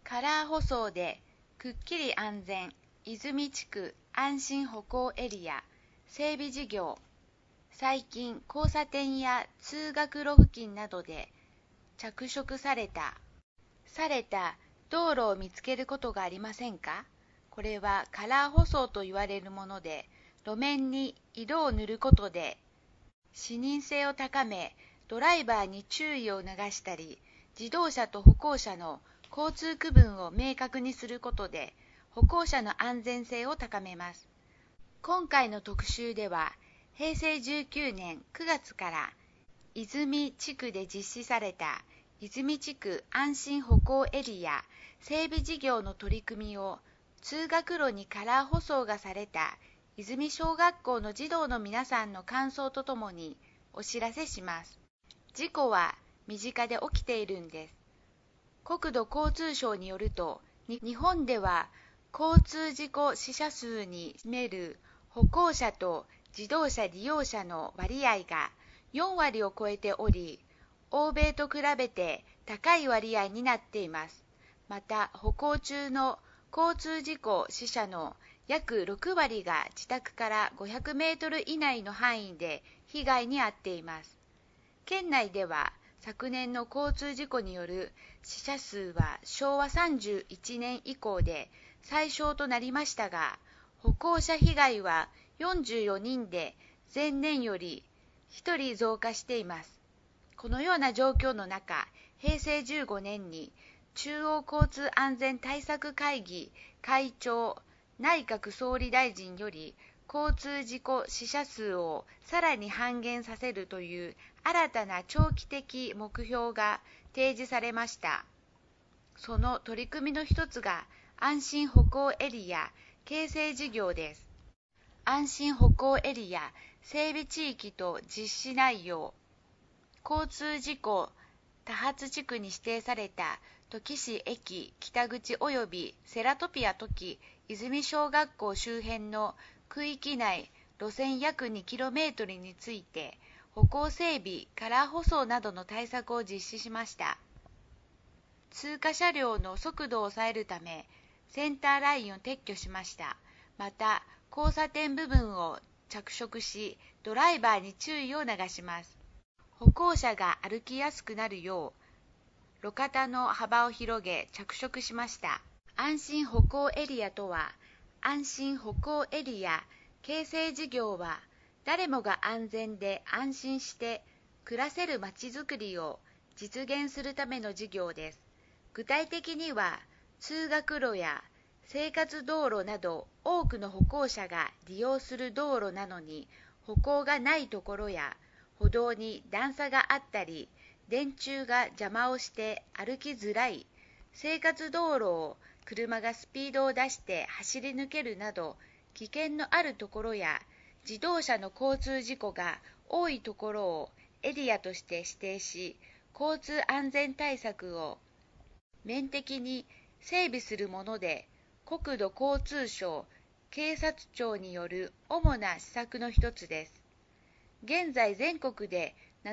カラー舗装でくっきり安全泉地区安心歩行エリア整備事業。最近交差点や通学路付近などで着色された道路を見つけることがありませんか？これはカラー舗装と言われるもので、路面に色を塗ることで視認性を高め、ドライバーに注意を促したり、自動車と歩行者の交通区分を明確にすることで歩行者の安全性を高めます。今回の特集では、平成19年9月から泉地区で実施された泉地区安心歩行エリア整備事業の取り組みを通学路にカラー舗装がされた泉小学校の児童の皆さんの感想とともにお知らせします。事故は身近で起きているんです。国土交通省によると、日本では交通事故死者数に占める歩行者と自動車利用者の割合が4割を超えており、欧米と比べて高い割合になっています。また、歩行中の交通事故死者の約6割が自宅から500メートル以内の範囲で被害に遭っています。県内では昨年の交通事故による死者数は昭和31年以降で最小となりましたが、歩行者被害は44人で前年より1人増加しています。このような状況の中、平成15年に中央交通安全対策会議会長、内閣総理大臣より交通事故死者数をさらに半減させるという新たな長期的目標が提示されました。その取り組みの一つが安心歩行エリア形成事業です。安心歩行エリア整備地域と実施内容。交通事故多発地区に指定された土岐市駅北口及びセラトピア土岐泉小学校周辺の区域内路線約 2km について歩行整備カラー舗装などの対策を実施しました。通過車両の速度を抑えるためセンターラインを撤去しました。また交差点部分を着色しドライバーに注意を促します。歩行者が歩きやすくなるよう路肩の幅を広げ着色しました。安心歩行エリアとは、安心歩行エリア形成事業は誰もが安全で安心して暮らせるまちづくりを実現するための事業です。具体的には通学路や生活道路など多くの歩行者が利用する道路なのに歩行がないところや歩道に段差があったり電柱が邪魔をして歩きづらい生活道路を車がスピードを出して走り抜けるなど危険のあるところや自動車の交通事故が多いところをエリアとして指定し、交通安全対策を面的に整備するもので、国土交通省警察庁による主な施策の一つです。現在全国で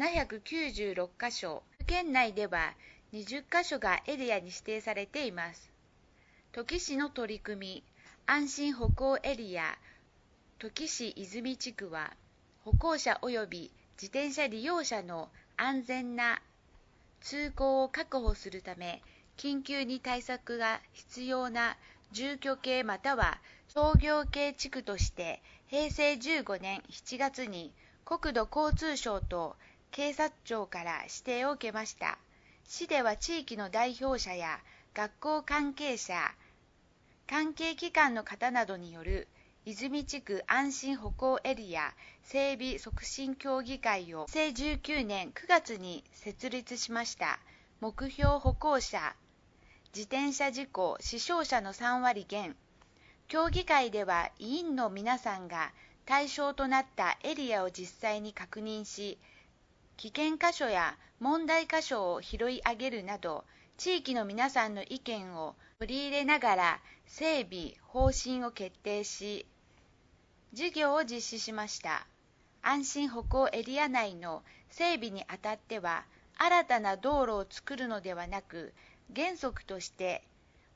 796カ所、県内では20カ所がエリアに指定されています。土岐市の取り組み、安心歩行エリア土岐市泉地区は、歩行者及び自転車利用者の安全な通行を確保するため、緊急に対策が必要な住居系または商業系地区として平成15年7月に国土交通省と警察庁から指定を受けました。市では地域の代表者や学校関係者、関係機関の方などによる泉地区安心歩行エリア整備促進協議会を平成19年9月に設立しました。目標歩行者、自転車事故死傷者の3割減。協議会では委員の皆さんが対象となったエリアを実際に確認し、危険箇所や問題箇所を拾い上げるなど、地域の皆さんの意見を取り入れながら整備方針を決定し、事業を実施しました。安心歩行エリア内の整備にあたっては、新たな道路を作るのではなく、原則として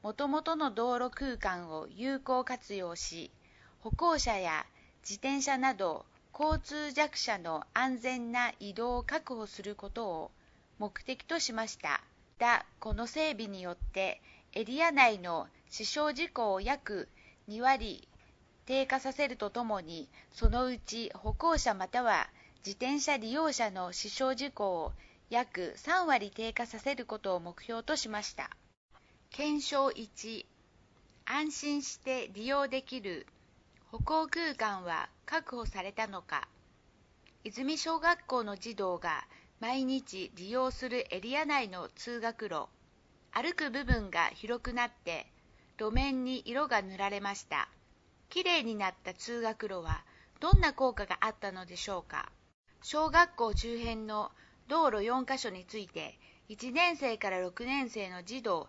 もともとの道路空間を有効活用し、歩行者や自転車など交通弱者の安全な移動を確保することを目的としました。この整備によってエリア内の死傷事故を約2割低下させるとともに、そのうち歩行者または自転車利用者の死傷事故を約3割低下させることを目標としました。検証1、安心して利用できる歩行空間は確保されたのか。泉小学校の児童が毎日利用するエリア内の通学路、歩く部分が広くなって路面に色が塗られました。きれいになった通学路はどんな効果があったのでしょうか。小学校周辺の道路4カ所について1年生から6年生の児童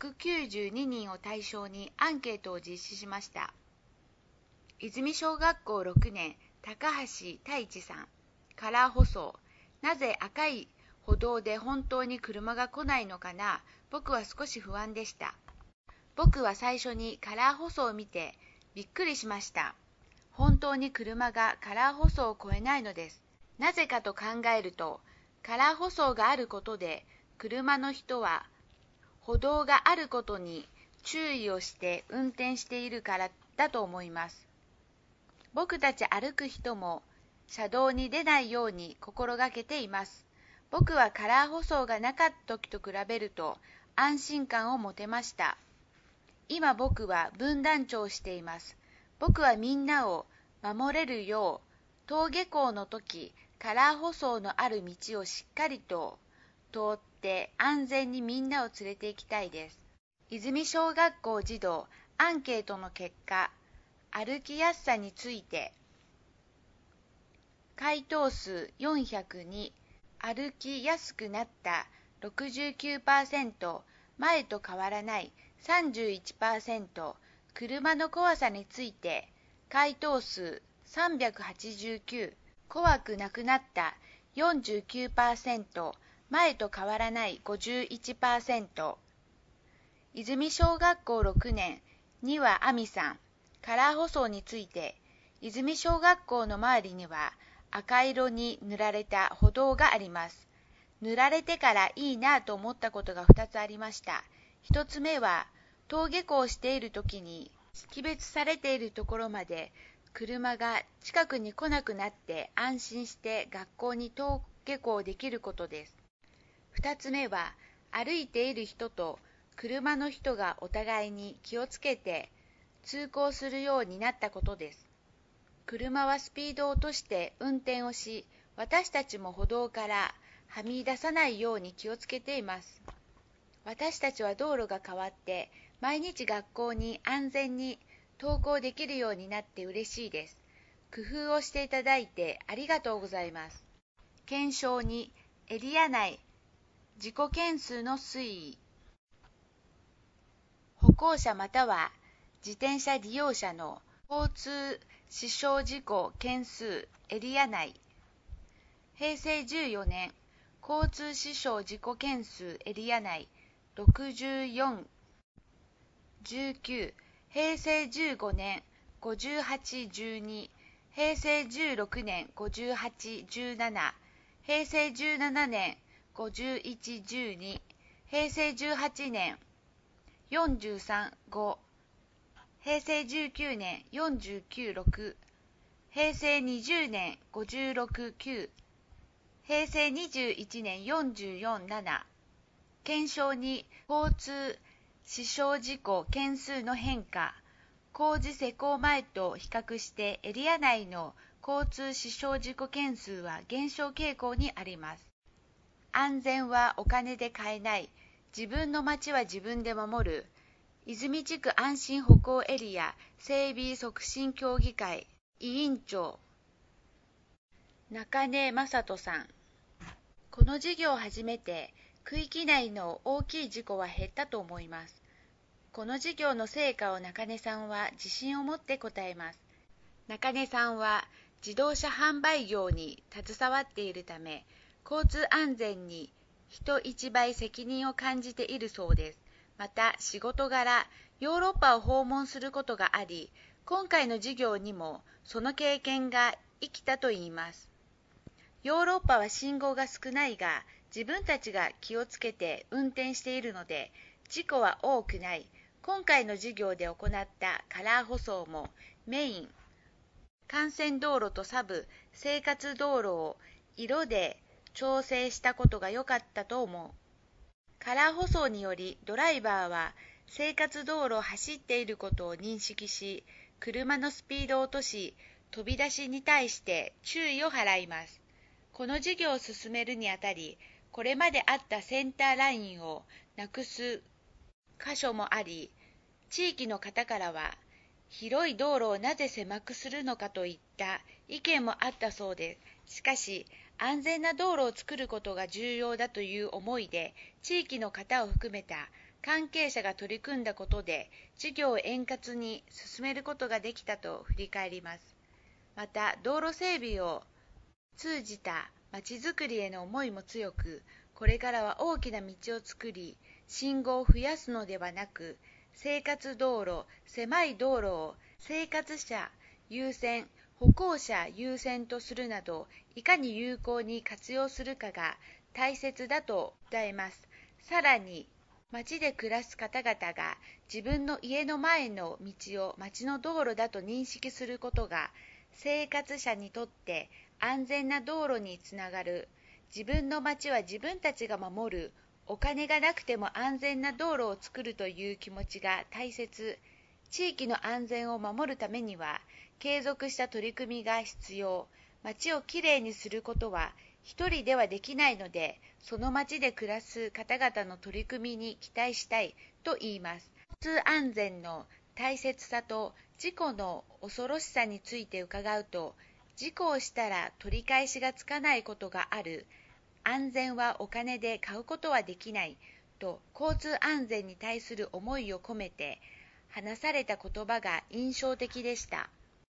192人を対象にアンケートを実施しました。泉小学校6年高橋太一さん、カラー舗装、なぜ赤い歩道で本当に車が来ないのかな、僕は少し不安でした。僕は最初にカラー舗装を見てびっくりしました。本当に車がカラー舗装を越えないのです。なぜかと考えると、カラー舗装があることで車の人は歩道があることに注意をして運転しているからだと思います。僕たち歩く人も車道に出ないように心がけています。僕はカラー舗装がなかった時と比べると安心感を持てました。今僕は分団長をしています。僕はみんなを守れるよう、登下校の時、カラー舗装のある道をしっかりと通って安全にみんなを連れて行きたいです。泉小学校児童アンケートの結果、歩きやすさについて、回答数402、歩きやすくなった 69%、前と変わらない 31%、車の怖さについて、回答数389、怖くなくなった 49%、前と変わらない 51%。泉小学校6年、丹羽亜美さん、カラー舗装について、泉小学校の周りには赤色に塗られた歩道があります。塗られてからいいなと思ったことが2つありました。1つ目は、登下校している時に識別されているところまで車が近くに来なくなって安心して学校に登下校できることです。2つ目は、歩いている人と車の人がお互いに気をつけて通行するようになったことです。車はスピードを落として運転をし、私たちも歩道からはみ出さないように気をつけています。私たちは道路が変わって、毎日学校に安全に登校できるようになって嬉しいです。工夫をしていただいてありがとうございます。検証2、エリア内事故件数の推移。歩行者または自転車利用者の交通死傷事故件数エリア内。平成14年、交通死傷事故件数エリア内64、19、平成15年58、12、平成16年58、17、平成17年51、12、平成18年43、5、平成19年49、6、平成20年56、9、平成21年44、7。検証2、交通死傷事故件数の変化。工事施工前と比較してエリア内の交通死傷事故件数は減少傾向にあります。安全はお金で買えない。自分の街は自分で守る。泉地区安心歩行エリア整備促進協議会委員長中根正人さん。この事業を始めて区域内の大きい事故は減ったと思います。この事業の成果を中根さんは自信を持って答えます。中根さんは自動車販売業に携わっているため、交通安全に人一倍責任を感じているそうです。 また仕事柄、ヨーロッパを訪問することがあり、今回の授業にもその経験が生きたといいます。ヨーロッパは信号が少ないが、自分たちが気をつけて運転しているので、事故は多くない。今回の授業で行ったカラー舗装もメイン、幹線道路とサブ、生活道路を色で調整したことが良かったと思う。カラー舗装によりドライバーは生活道路を走っていることを認識し、車のスピードを落とし、飛び出しに対して注意を払います。この授業を進めるにあたり、これまであったセンターラインをなくす箇所もあり、地域の方からは、広い道路をなぜ狭くするのかといった意見もあったそうです。しかし、安全な道路を作ることが重要だという思いで、地域の方を含めた関係者が取り組んだことで、授業を円滑に進めることができたと振り返ります。また、道路整備を通じたまちづくりへの思いも強く、これからは大きな道を作り、信号を増やすのではなく、生活道路、狭い道路を生活者優先、歩行者優先とするなど、いかに有効に活用するかが大切だと訴えます。さらに、町で暮らす方々が自分の家の前の道を町の道路だと認識することが、生活者にとって安全な道路につながる。自分の町は自分たちが守る。お金がなくても安全な道路を作るという気持ちが大切。地域の安全を守るためには、継続した取り組みが必要。町をきれいにすることは一人ではできないので、その町で暮らす方々の取り組みに期待したいと言います。交通安全の大切さと事故の恐ろしさについて伺うと、事故をしたら取り返しがつかないことがある。安全はお金で買うことはできないと、交通安全に対する思いを込めて話された言葉が印象的でした。